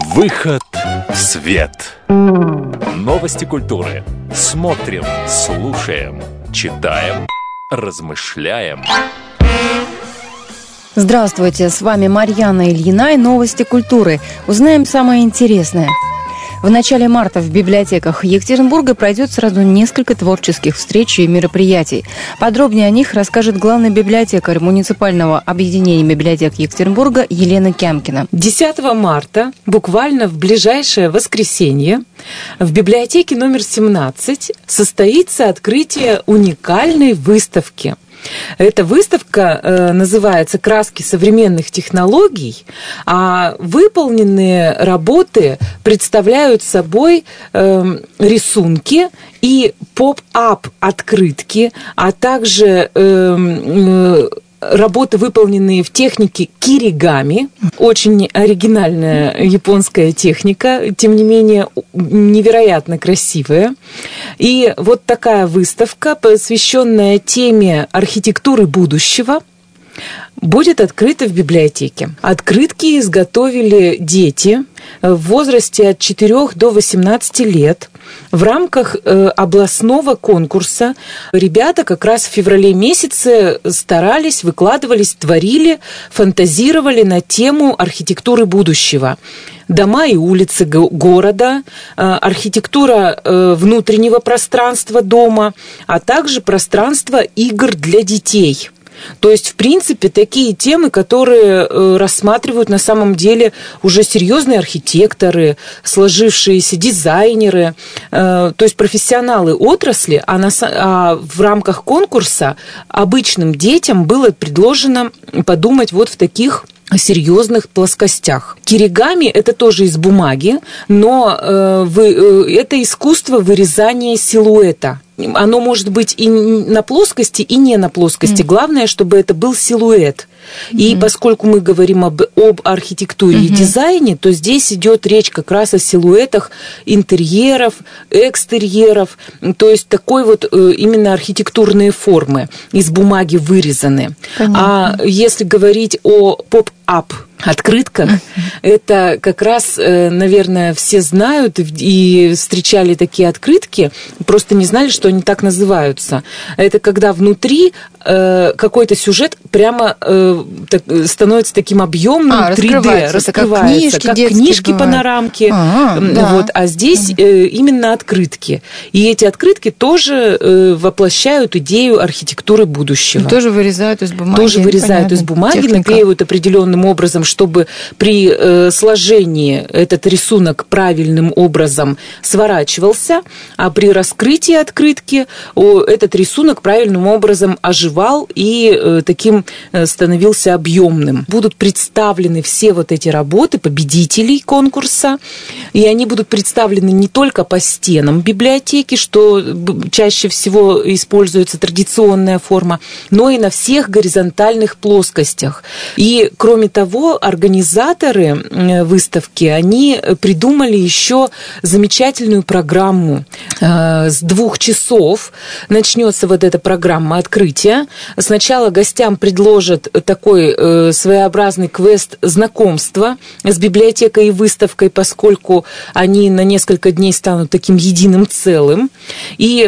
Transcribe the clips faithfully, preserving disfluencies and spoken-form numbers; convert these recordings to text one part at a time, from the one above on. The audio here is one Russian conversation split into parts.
Выход в свет. Новости культуры. Смотрим, слушаем, читаем, размышляем. Здравствуйте, с вами Марьяна Ильина и новости культуры. Узнаем самое интересное. В начале марта в библиотеках Екатеринбурга пройдет сразу несколько творческих встреч и мероприятий. Подробнее о них расскажет главный библиотекарь муниципального объединения библиотек Екатеринбурга Елена Кямкина. десятого марта, буквально в ближайшее воскресенье, в библиотеке номер семнадцать состоится открытие уникальной выставки. Эта выставка э, называется «Краски современных технологий», а выполненные работы представляют собой э, рисунки и поп-ап открытки, а также э, э, работы, выполненные в технике киригами. Очень оригинальная японская техника, тем не менее невероятно красивая. И вот такая выставка, посвященная теме архитектуры будущего, будет открыта в библиотеке. Открытки изготовили дети в возрасте от четырёх до восемнадцати лет. В рамках областного конкурса ребята как раз в феврале месяце старались, выкладывались, творили, фантазировали на тему архитектуры будущего. Дома и улицы города, архитектура внутреннего пространства дома, а также пространство игр для детей. То есть, в принципе, такие темы, которые рассматривают на самом деле уже серьезные архитекторы, сложившиеся дизайнеры, то есть профессионалы отрасли, а, на, а в рамках конкурса обычным детям было предложено подумать вот в таких серьезных плоскостях. Киригами – это тоже из бумаги, но э, вы, э, это искусство вырезания силуэта. Оно может быть и на плоскости, и не на плоскости. Mm. Главное, чтобы это был силуэт. Mm-hmm. И поскольку мы говорим об, об архитектуре mm-hmm. и дизайне, то здесь идет речь как раз о силуэтах интерьеров, экстерьеров. То есть такой вот именно архитектурные формы из бумаги вырезаны. Понятно. А если говорить о поп-ап открытках, mm-hmm. это как раз, наверное, все знают и встречали такие открытки, просто не знали, что они так называются. Это когда внутри какой-то сюжет прямо становится таким объемным, а, три дэ, раскрывается, как книжки, как книжки панорамки. А, да. Вот, а здесь mm-hmm. именно открытки. И эти открытки тоже воплощают идею архитектуры будущего. И тоже вырезают из бумаги. Тоже вырезают из бумаги, техника. Наклеивают определенным образом, чтобы при э, сложении этот рисунок правильным образом сворачивался, а при раскрытии открытки о, этот рисунок правильным образом оживал и э, таким э, становился объемным. Будут представлены все вот эти работы победителей конкурса, и они будут представлены не только по стенам библиотеки, что чаще всего используется традиционная форма, но и на всех горизонтальных плоскостях. И, кроме того, организаторы выставки, они придумали еще замечательную программу. С двух часов начнется вот эта программа открытия. Сначала гостям предложат такой своеобразный квест знакомства с библиотекой и выставкой, поскольку они на несколько дней станут таким единым целым. И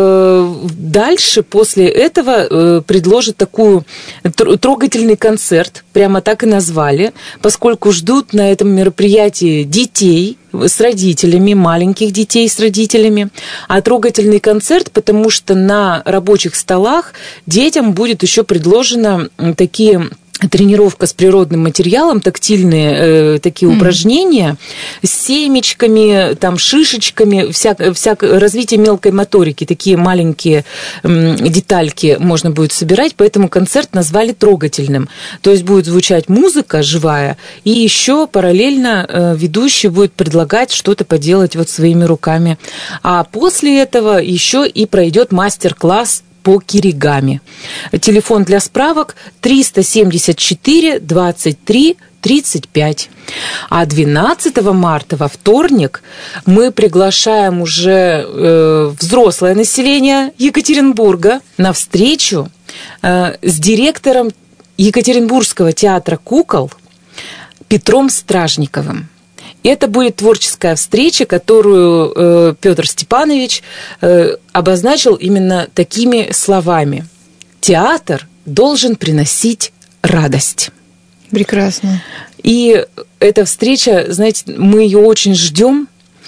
дальше, после этого, предложат такую трогательный концерт, прямо так и назвали, поскольку ждут на этом мероприятии детей с родителями, маленьких детей с родителями. А трогательный концерт, потому что на рабочих столах детям будет еще предложено такие... тренировка с природным материалом, тактильные э, такие mm. упражнения с семечками, там, шишечками, всяк, всяк, развитие мелкой моторики, такие маленькие э, детальки можно будет собирать, поэтому концерт назвали трогательным. То есть будет звучать музыка живая, и еще параллельно э, ведущий будет предлагать что-то поделать вот своими руками. А после этого еще и пройдет мастер-класс по киригами. Телефон для справок триста семьдесят четыре двадцать три тридцать пять. А двенадцатого марта, во вторник, мы приглашаем уже э, взрослое население Екатеринбурга на встречу э, с директором Екатеринбургского театра кукол Петром Стражниковым. Это будет творческая встреча, которую э, Петр Степанович э, обозначил именно такими словами. Театр должен приносить радость. Прекрасно. И эта встреча, знаете, мы ее очень ждем.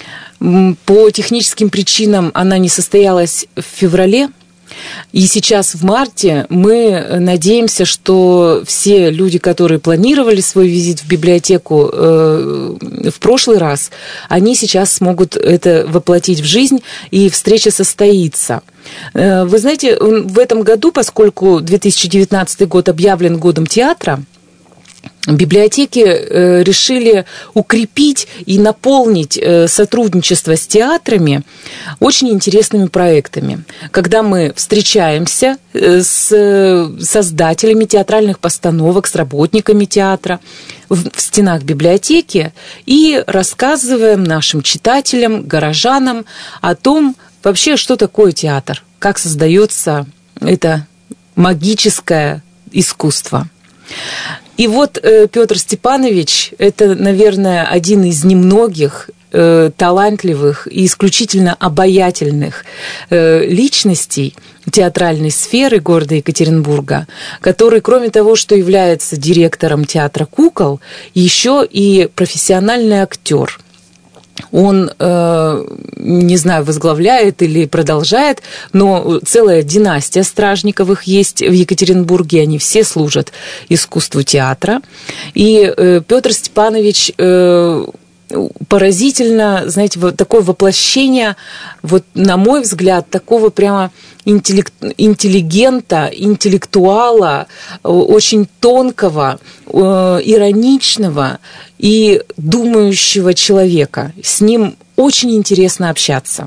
По техническим причинам она не состоялась в феврале. И сейчас в марте мы надеемся, что все люди, которые планировали свой визит в библиотеку э, в прошлый раз, они сейчас смогут это воплотить в жизнь, и встреча состоится. Э, вы знаете, в этом году, поскольку две тысячи девятнадцатый год объявлен годом театра, библиотеки решили укрепить и наполнить сотрудничество с театрами очень интересными проектами. Когда мы встречаемся с создателями театральных постановок, с работниками театра в стенах библиотеки и рассказываем нашим читателям, горожанам о том, вообще, что такое театр, как создается это магическое искусство. И вот э, Петр Степанович – это, наверное, один из немногих э, талантливых и исключительно обаятельных э, личностей театральной сферы города Екатеринбурга, который, кроме того, что является директором театра кукол, еще и профессиональный актер. Он, э, не знаю, возглавляет или продолжает, но целая династия Стражниковых есть в Екатеринбурге, они все служат искусству театра. И э, Петр Степанович э, поразительно, знаете, вот такое воплощение, вот, на мой взгляд, такого прямо интеллект, интеллигента, интеллектуала, очень тонкого, э, ироничного и думающего человека. С ним очень интересно общаться.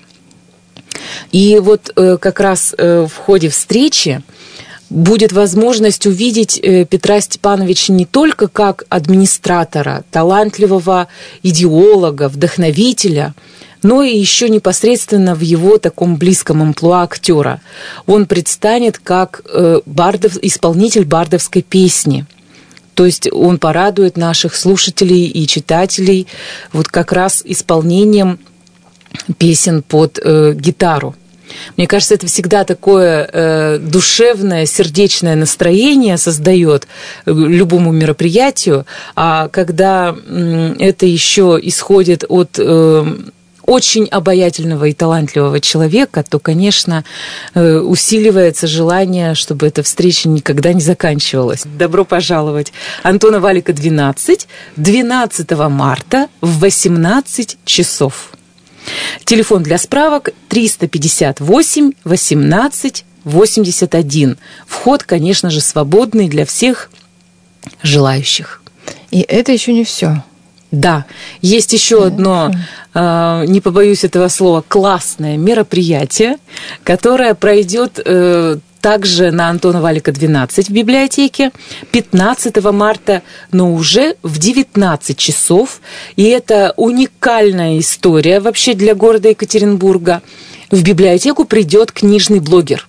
И вот э, как раз э, в ходе встречи будет возможность увидеть Петра Степановича не только как администратора, талантливого идеолога, вдохновителя, но и еще непосредственно в его таком близком амплуа актера. Он предстанет как бардов, исполнитель бардовской песни. То есть он порадует наших слушателей и читателей вот как раз исполнением песен под э, гитару. Мне кажется, это всегда такое э, душевное, сердечное настроение создает любому мероприятию, а когда э, это еще исходит от э, очень обаятельного и талантливого человека, то, конечно, э, усиливается желание, чтобы эта встреча никогда не заканчивалась. Добро пожаловать. Антона Валика, двенадцать, двенадцатого марта в восемнадцать часов. Телефон для справок триста пятьдесят восемь восемнадцать восемьдесят один. Вход, конечно же, свободный для всех желающих. И это еще не все. Да, есть еще да, одно, э, не побоюсь этого слова, классное мероприятие, которое пройдет э, также на Антона Валика, двенадцать в библиотеке пятнадцатого марта, но уже в девятнадцать часов. И это уникальная история вообще для города Екатеринбурга. В библиотеку придет книжный блогер.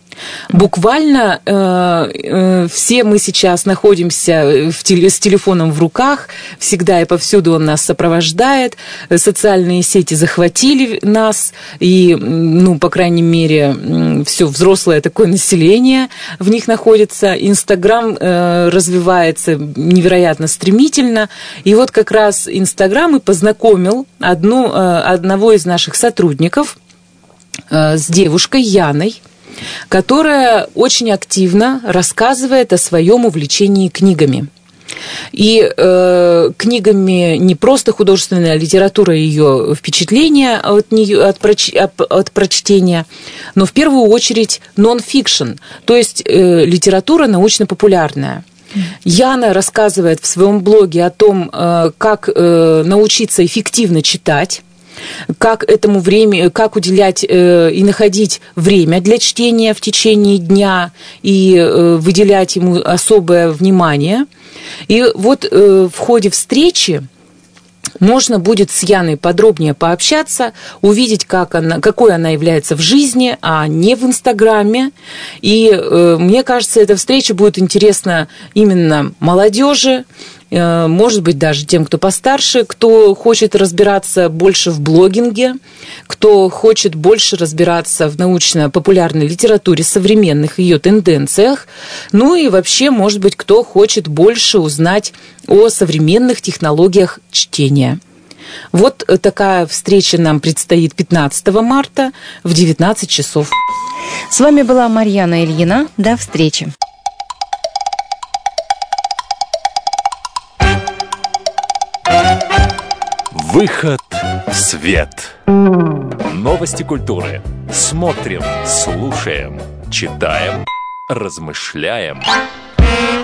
Буквально э, э, все мы сейчас находимся в теле, с телефоном в руках, всегда и повсюду он нас сопровождает, социальные сети захватили нас, и, ну, по крайней мере, все взрослое такое население в них находится, Инстаграм э, развивается невероятно стремительно, и вот как раз Инстаграм и познакомил одну, э, одного из наших сотрудников э, с девушкой Яной, которая очень активно рассказывает о своем увлечении книгами. И э, книгами не просто художественная литература, ее впечатление от, нее, от, проч, от прочтения, но в первую очередь нон-фикшн, то есть э, литература научно-популярная. Яна рассказывает в своем блоге о том, э, как э, научиться эффективно читать, как этому время, как уделять э, и находить время для чтения в течение дня и э, выделять ему особое внимание. И вот э, в ходе встречи можно будет с Яной подробнее пообщаться, увидеть, как она, какой она является в жизни, а не в Инстаграме. И э, мне кажется, эта встреча будет интересна именно молодежи, может быть, даже тем, кто постарше, кто хочет разбираться больше в блогинге, кто хочет больше разбираться в научно-популярной литературе современных ее тенденциях, ну и вообще, может быть, кто хочет больше узнать о современных технологиях чтения. Вот такая встреча нам предстоит пятнадцатого марта в девятнадцать часов. С вами была Марьяна Ильина. До встречи. Выход в свет. Новости культуры. Смотрим, слушаем, читаем, размышляем.